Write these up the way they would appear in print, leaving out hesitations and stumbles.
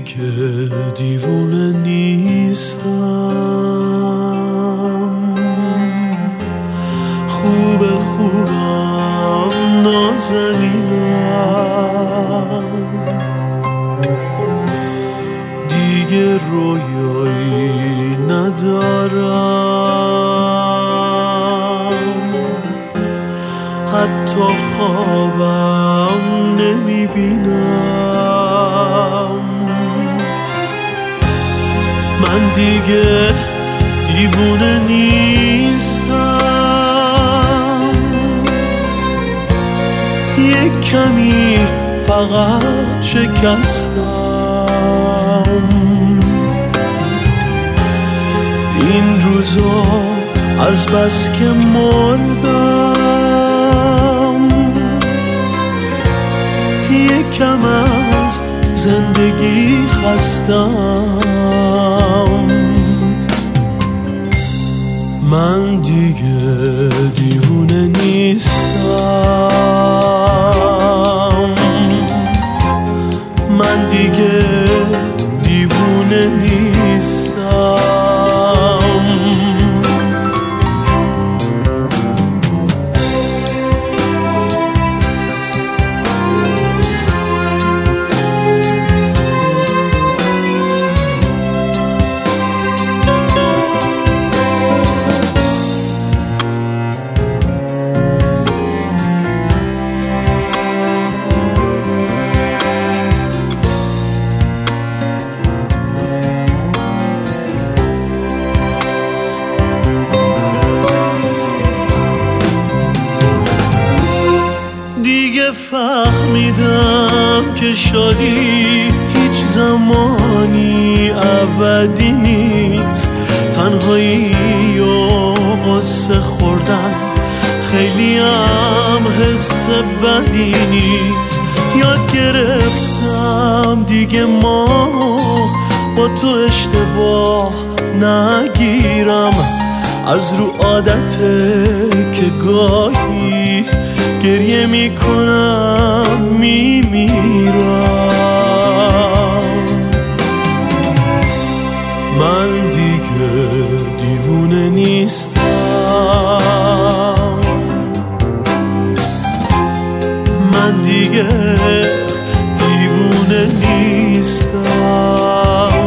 دیگه دیوونه نیستم، خوبم نازنینم، دیگه رویایی ندارم، حتی خوابم نمیبینم. من دیگه دیوونه نیستم، یک کمی فقط شکستم. این روزا از بس که مردم، یک کم از زندگی خستم. من دیگه دیوونه نیستم، من دیگه دیوونه نیستم. فهمیدم که شادی هیچ زمانی ابدی نیست، تنهایی و غصه خوردن خیلی هم حس بدی نیست. یاد گرفتم دیگه ما با تو اشتباه نگیرم، از رو عادته که گاهی گریه میکنم میمیرم. من دیگه دیوونه نیستم، من دیگه دیوونه نیستم.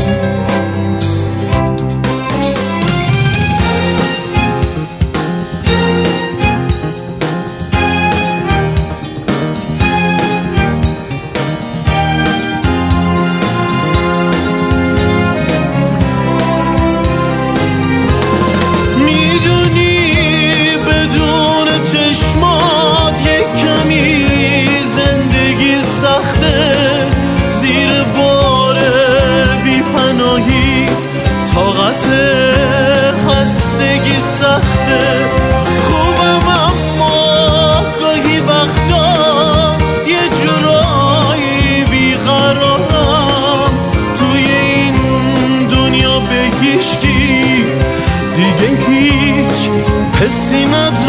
طاقت خستگی سخته، خوبم اما گاهی وقتا یه جورایی بیقرارم. توی این دنیا به هیچکی دیگه هیچ حسی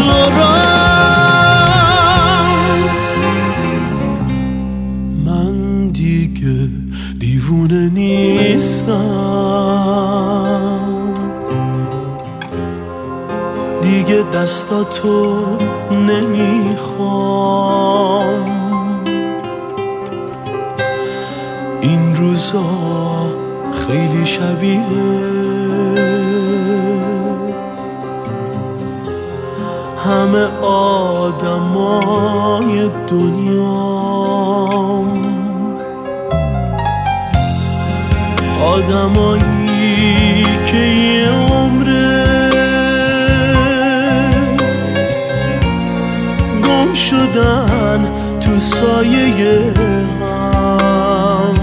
ندارم. من دیگه دیوونه نیستم، دیگه دستاتو نمیخوام. این روزا خیلی شبیه همه آدمای دنیام، آدمایی که یه عمره گم شدن تو سایه هم.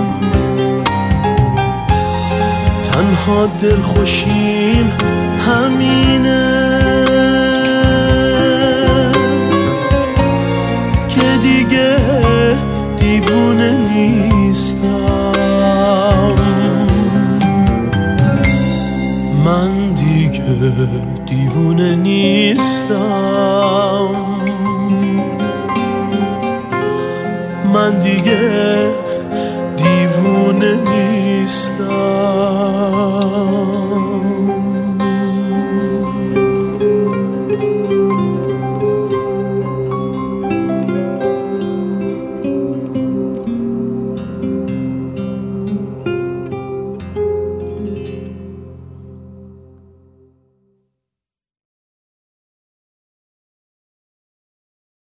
تنها دلخوشیم همینه که دیگه دیوونه نیستم. من دیگه دیوونه نیستم، من دیگه دیوونه نیستم.